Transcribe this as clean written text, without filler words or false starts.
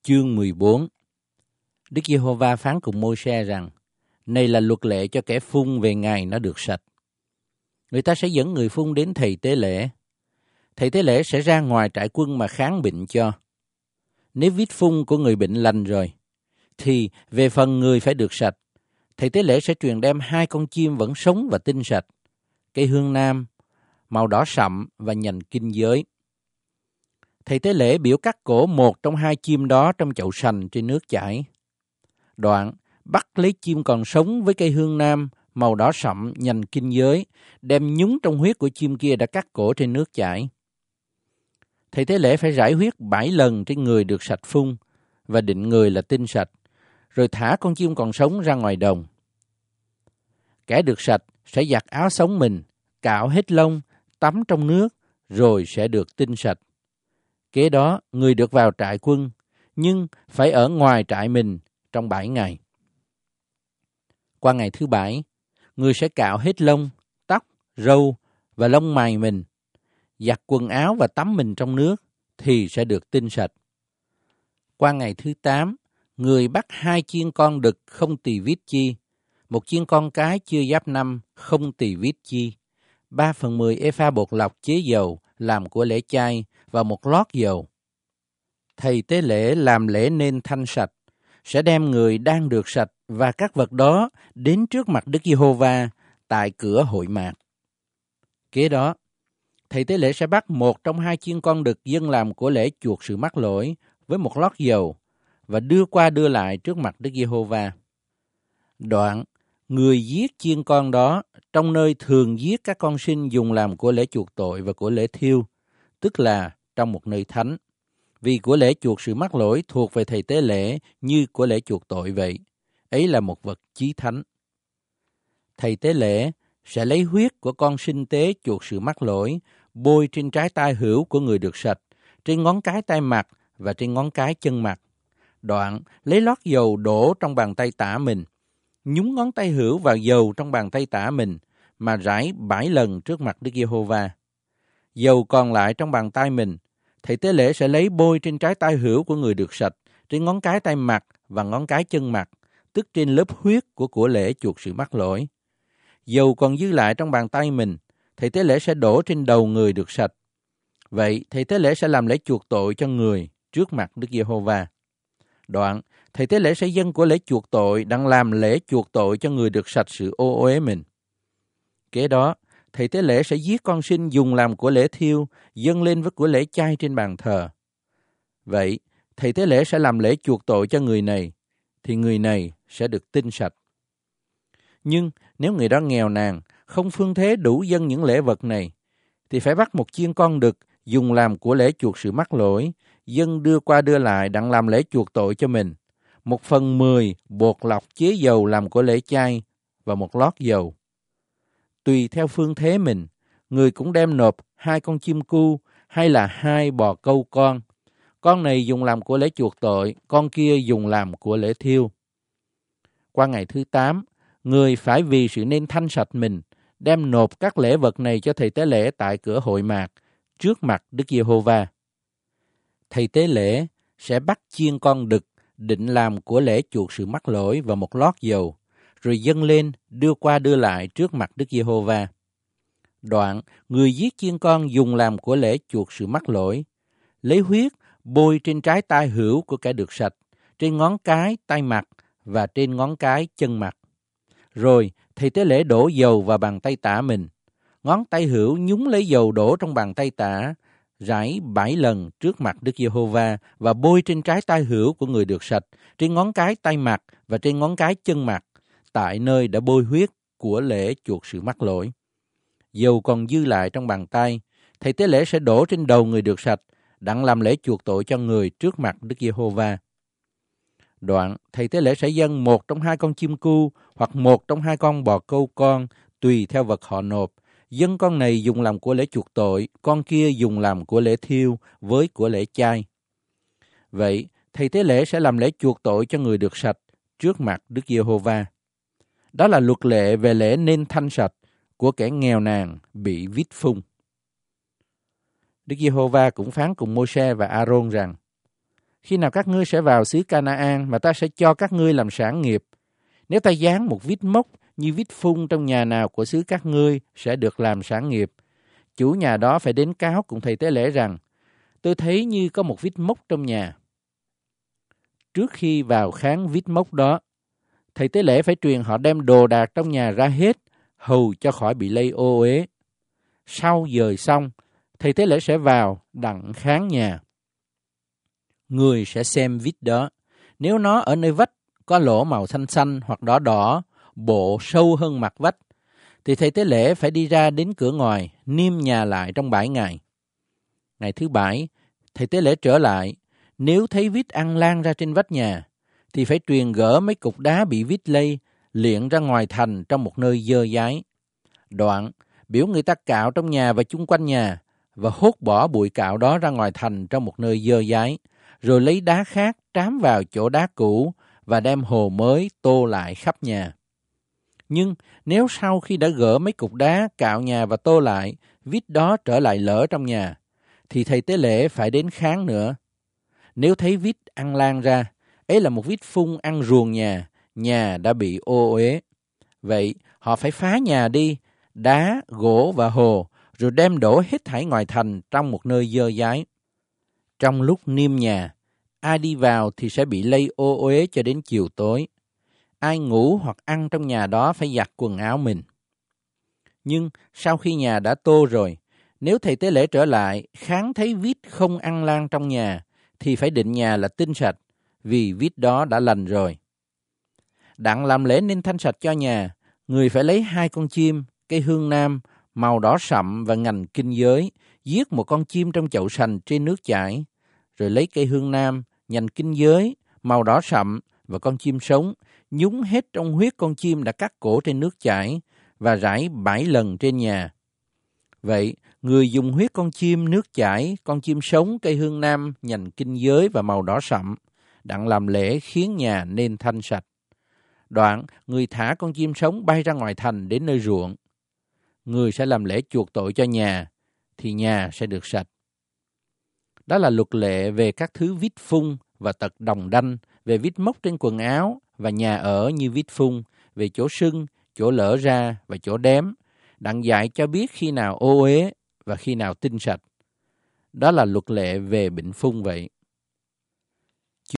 Chương 14. Đức Giê-hô-va phán cùng Môi-se rằng: Này là luật lệ cho kẻ phun về ngày nó được sạch. Người ta sẽ dẫn người phun đến thầy tế lễ. Thầy tế lễ sẽ ra ngoài trại quân mà kháng bệnh cho. Nếu vết phun của người bệnh lành rồi, thì về phần người phải được sạch. Thầy tế lễ sẽ truyền đem 2 con chim vẫn sống và tinh sạch, cây hương nam, màu đỏ sậm và nhành kinh giới. Thầy tế lễ biểu cắt cổ một trong 2 chim đó trong chậu sành trên nước chảy. Đoạn bắt lấy chim còn sống với cây hương nam, màu đỏ sậm, nhành kinh giới, đem nhúng trong huyết của chim kia đã cắt cổ trên nước chảy. Thầy tế lễ phải rải huyết 7 lần trên người được sạch phun và định người là tinh sạch, rồi thả con chim còn sống ra ngoài đồng. Kẻ được sạch sẽ giặt áo sống mình, cạo hết lông, tắm trong nước, rồi sẽ được tinh sạch. Kế đó, người được vào trại quân, nhưng phải ở ngoài trại mình trong 7 ngày. Qua ngày thứ 7, người sẽ cạo hết lông, tóc, râu và lông mày mình, giặt quần áo và tắm mình trong nước, thì sẽ được tinh sạch. Qua ngày thứ 8, người bắt 2 chiên con đực không tỳ vít chi, 1 chiên con cái chưa giáp năm không tỳ vít chi, 3/10 epha bột lọc chế dầu làm của lễ chay và 1 lót dầu. Thầy tế lễ làm lễ nên thanh sạch, sẽ đem người đang được sạch và các vật đó đến trước mặt Đức Giê-hô-va tại cửa hội mạc. Kế đó, thầy tế lễ sẽ bắt 1 trong 2 chiên con đực dâng làm của lễ chuộc sự mắc lỗi với 1 lót dầu và đưa qua đưa lại trước mặt Đức Giê-hô-va. Đoạn, người giết chiên con đó trong nơi thường giết các con sinh dùng làm của lễ chuộc tội và của lễ thiêu, tức là trong một nơi thánh. Vì của lễ chuộc sự mắc lỗi thuộc về thầy tế lễ như của lễ chuộc tội vậy. Ấy là một vật chí thánh. Thầy tế lễ sẽ lấy huyết của con sinh tế chuộc sự mắc lỗi, bôi trên trái tay hữu của người được sạch, trên ngón cái tay mặt và trên ngón cái chân mặt. Đoạn lấy lót dầu đổ trong bàn tay tả mình, nhúng ngón tay hữu vào dầu trong bàn tay tả mình, mà rải 7 lần trước mặt Đức Giê-hô-va. Dầu còn lại trong bàn tay mình, thầy tế lễ sẽ lấy bôi trên trái tay hữu của người được sạch, trên ngón cái tay mặt và ngón cái chân mặt, tức trên lớp huyết của lễ chuộc sự mắc lỗi. Dầu còn dư lại trong bàn tay mình, thầy tế lễ sẽ đổ trên đầu người được sạch. Vậy thầy tế lễ sẽ làm lễ chuộc tội cho người trước mặt Đức Giê-hô-va. Đoạn, thầy tế lễ sẽ dâng của lễ chuộc tội đang làm lễ chuộc tội cho người được sạch sự ô uế mình. Kế đó, thầy tế lễ sẽ giết con sinh dùng làm của lễ thiêu, dâng lên với của lễ chay trên bàn thờ. Vậy, thầy tế lễ sẽ làm lễ chuộc tội cho người này, thì người này sẽ được tinh sạch. Nhưng nếu người đó nghèo nàn, không phương thế đủ dâng những lễ vật này, thì phải bắt 1 chiên con đực dùng làm của lễ chuộc sự mắc lỗi, dâng đưa qua đưa lại đặng làm lễ chuộc tội cho mình, 1/10 bột lọc chế dầu làm của lễ chay và 1 lót dầu. Tùy theo phương thế mình, người cũng đem nộp 2 con chim cu hay là 2 bò câu con. Con này dùng làm của lễ chuộc tội, con kia dùng làm của lễ thiêu. Qua ngày thứ 8, người phải vì sự nên thanh sạch mình, đem nộp các lễ vật này cho thầy tế lễ tại cửa hội mạc, trước mặt Đức Giê-hô-va. Thầy tế lễ sẽ bắt chiên con đực định làm của lễ chuộc sự mắc lỗi và 1 lót dầu, rồi dâng lên đưa qua đưa lại trước mặt Đức Giê-hô-va. Đoạn, người giết chiên con dùng làm của lễ chuộc sự mắc lỗi, lấy huyết bôi trên trái tay hữu của kẻ được sạch, trên ngón cái tay mặt và trên ngón cái chân mặt. Rồi thầy tế lễ đổ dầu vào bàn tay tả mình, ngón tay hữu nhúng lấy dầu đổ trong bàn tay tả, rải 7 lần trước mặt Đức Giê-hô-va và bôi trên trái tay hữu của người được sạch, trên ngón cái tay mặt và trên ngón cái chân mặt, tại nơi đã bôi huyết của lễ chuộc sự mắc lỗi. Dầu còn dư lại trong bàn tay, thầy tế lễ sẽ đổ trên đầu người được sạch, đặng làm lễ chuộc tội cho người trước mặt Đức Giê-hô-va. Đoạn, thầy tế lễ sẽ dâng 1 trong 2 con chim cu hoặc 1 trong 2 con bò câu con, tùy theo vật họ nộp. Dâng con này dùng làm của lễ chuộc tội, con kia dùng làm của lễ thiêu với của lễ chay. Vậy, thầy tế lễ sẽ làm lễ chuộc tội cho người được sạch trước mặt Đức Giê-hô-va. Đó là luật lệ về lễ nên thanh sạch của kẻ nghèo nàn bị vít phun. Đức Giê-hô-va cũng phán cùng Môi-se và A-rôn rằng: Khi nào các ngươi sẽ vào xứ Canaan mà ta sẽ cho các ngươi làm sản nghiệp? Nếu ta giáng một vít mốc như vít phun trong nhà nào của xứ các ngươi sẽ được làm sản nghiệp. Chủ nhà đó phải đến cáo cùng thầy tế lễ rằng, tôi thấy như có một vít mốc trong nhà. Trước khi vào kháng vít mốc đó, thầy tế lễ phải truyền họ đem đồ đạc trong nhà ra hết, hầu cho khỏi bị lây ô uế. Sau dời xong, thầy tế lễ sẽ vào đặng kháng nhà. Người sẽ xem vít đó. Nếu nó ở nơi vách có lỗ màu xanh xanh hoặc đỏ đỏ, bộ sâu hơn mặt vách, thì thầy tế lễ phải đi ra đến cửa ngoài, niêm nhà lại trong 7 ngày. Ngày thứ 7, thầy tế lễ trở lại. Nếu thấy vít ăn lan ra trên vách nhà, thì phải truyền gỡ mấy cục đá bị vít lây, liệng ra ngoài thành trong một nơi dơ dáy. Đoạn, biểu người ta cạo trong nhà và chung quanh nhà, và hốt bỏ bụi cạo đó ra ngoài thành trong một nơi dơ dáy, rồi lấy đá khác trám vào chỗ đá cũ và đem hồ mới tô lại khắp nhà. Nhưng nếu sau khi đã gỡ mấy cục đá, cạo nhà và tô lại, vít đó trở lại lỡ trong nhà, thì thầy tế lễ phải đến kháng nữa. Nếu thấy vít ăn lan ra, ấy là một vít phun ăn ruồng nhà đã bị ô uế. Vậy họ phải phá nhà đi, đá, gỗ và hồ, rồi đem đổ hết thảy ngoài thành trong một nơi dơ dáy. Trong lúc niêm nhà, ai đi vào thì sẽ bị lây ô uế cho đến chiều tối. Ai ngủ hoặc ăn trong nhà đó phải giặt quần áo mình. Nhưng sau khi nhà đã tô rồi, nếu thầy tế lễ trở lại, kháng thấy vít không ăn lan trong nhà, thì phải định nhà là tinh sạch, vì vít đó đã lành rồi. Đặng làm lễ nên thanh sạch cho nhà, người phải lấy 2 con chim, cây hương nam, màu đỏ sậm và ngành kinh giới, giết một con chim trong chậu sành trên nước chảy, rồi lấy cây hương nam, nhành kinh giới, màu đỏ sậm và con chim sống, nhúng hết trong huyết con chim đã cắt cổ trên nước chảy và rải 7 lần trên nhà. Vậy, người dùng huyết con chim, nước chảy, con chim sống, cây hương nam, nhành kinh giới và màu đỏ sậm, đặng làm lễ khiến nhà nên thanh sạch. Đoạn, người thả con chim sống bay ra ngoài thành đến nơi ruộng. Người sẽ làm lễ chuộc tội cho nhà, thì nhà sẽ được sạch. Đó là luật lệ về các thứ vít phun và tật đồng đanh, về vít mốc trên quần áo và nhà ở như vít phun, về chỗ sưng, chỗ lở ra và chỗ đếm, đặng dạy cho biết khi nào ô uế và khi nào tinh sạch. Đó là luật lệ về bệnh phun vậy.